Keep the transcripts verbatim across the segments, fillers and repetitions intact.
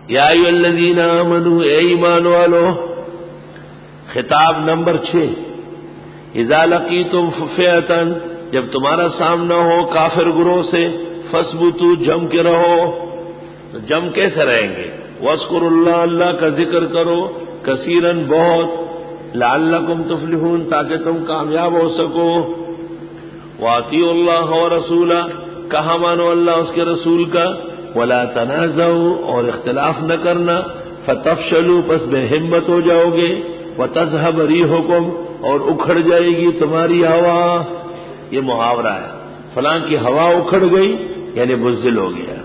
یا ایھا الذین آمنوا، اے ایمان والو، خطاب نمبر چھ، اذا لقیتم فئۃ، جب تمہارا سامنا ہو کافر گروہ سے، فاثبتوا، جم کے رہو. تو جم کیسے رہیں گے؟ واذکروا اللہ، اللہ کا ذکر کرو، کثیراً بہت، لعلکم تفلحون، تاکہ تم کامیاب ہو سکو. واطیعوا اللہ ورسولہ، کہا مانو اللہ اس کے رسول کا. ولا تنازعوا، اور اختلاف نہ کرنا. فتفشلوا، پس بے ہمت ہو جاؤ گے. وتذهب ريحكم، اور اکھڑ جائے گی تمہاری ہوا. یہ محاورہ ہے، فلاں کی ہوا اکھڑ گئی یعنی بزدل ہو گیا.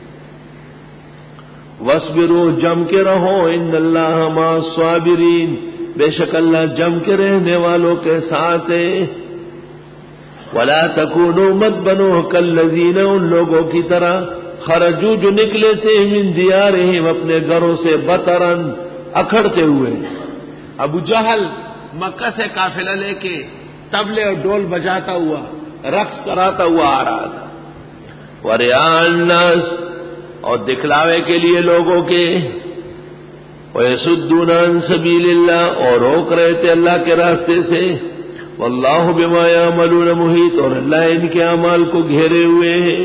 وَاصْبِرُوا، جم کے رہو. ان اللہ مع الصابرین، بے شک اللہ جم کے رہنے والوں کے ساتھ ہے. وَلَا تَكُونُوا، مت بنو كَالَّذِينَ، ان لوگوں کی طرح، خرجوا، جو نکلے تھے، من دیارہم، اپنے گھروں سے، بطرن، اکھڑتے ہوئے. ابو جہل مکہ سے قافلہ لے کے طبلے اور ڈول بجاتا ہوا، رقص کراتا ہوا آ رہا تھا. وَرِئَاءَ النَّاسِ، اور دکھلاوے کے لیے لوگوں کے. وَيَصُدُّونَ عَن سَبِيلِ اللَّهِ، اور روک رہے تھے اللہ کے راستے سے. وَاللَّهُ بِمَا يَعْمَلُونَ مُحِيطٌ، اور اللہ ان کے اعمال کو گھیرے ہوئے ہیں.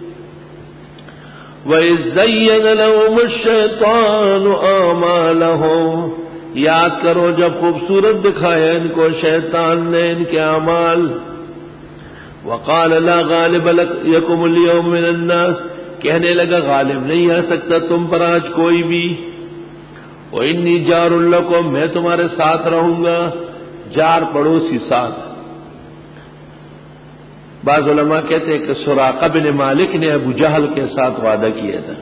وَإِذْ زَيَّنَ لَهُمُ الشَّيْطَانُ أَعْمَالَهُمْ، یاد کرو جب خوبصورت دکھایا ان کو شیطان نے ان کے اعمال. وَقَالَ لَا غَالِبَ لَكُمُ الْيَوْمَ مِنَ النَّاسِ، کہنے لگا غالب نہیں آ سکتا تم پر آج کوئی بھی. وَإِنِّي جَارٌ لَكُمْ، میں تمہارے ساتھ رہوں گا. جار پڑوسی ساتھ. بعض علماء کہتے ہیں کہ سراقہ بن مالک نے ابو جہل کے ساتھ وعدہ کیا تھا،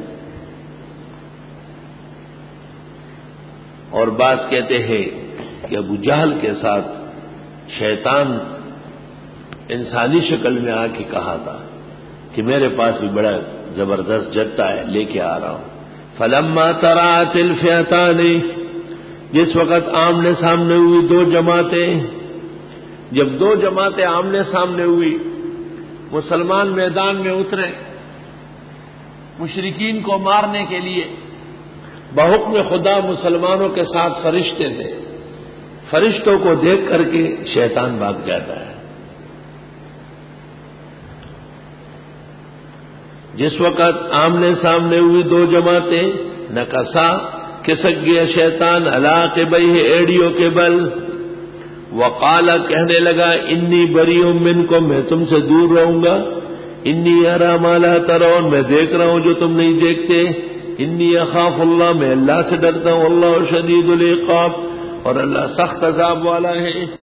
اور بعض کہتے ہیں کہ ابو جہل کے ساتھ شیطان انسانی شکل میں آ کے کہا تھا کہ میرے پاس بھی بڑا زبردست جتا ہے، لے کے آ رہا ہوں. فلما تراءت الفئتان، جس وقت آمنے سامنے ہوئی دو جماعتیں، جب دو جماعتیں آمنے سامنے ہوئی، مسلمان میدان میں اترے مشرکین کو مارنے کے لیے. بحکم خدا مسلمانوں کے ساتھ فرشتے تھے، فرشتوں کو دیکھ کر کے شیطان بھاگ جاتا ہے. جس وقت آمنے سامنے ہوئی دو جماعتیں، نکسا، کھسک گیا شیطان، علی عقبیہ، ایڑیوں کے بل. وقال، کہنے لگا، انی بریء منکم، میں تم سے دور رہوں گا. انی اری ما لا ترون، میں دیکھ رہا ہوں جو تم نہیں دیکھتے. انی اخاف اللہ، میں اللہ سے ڈرتا ہوں. اللہ شدید العقاب، اور اللہ سخت عذاب والا ہے.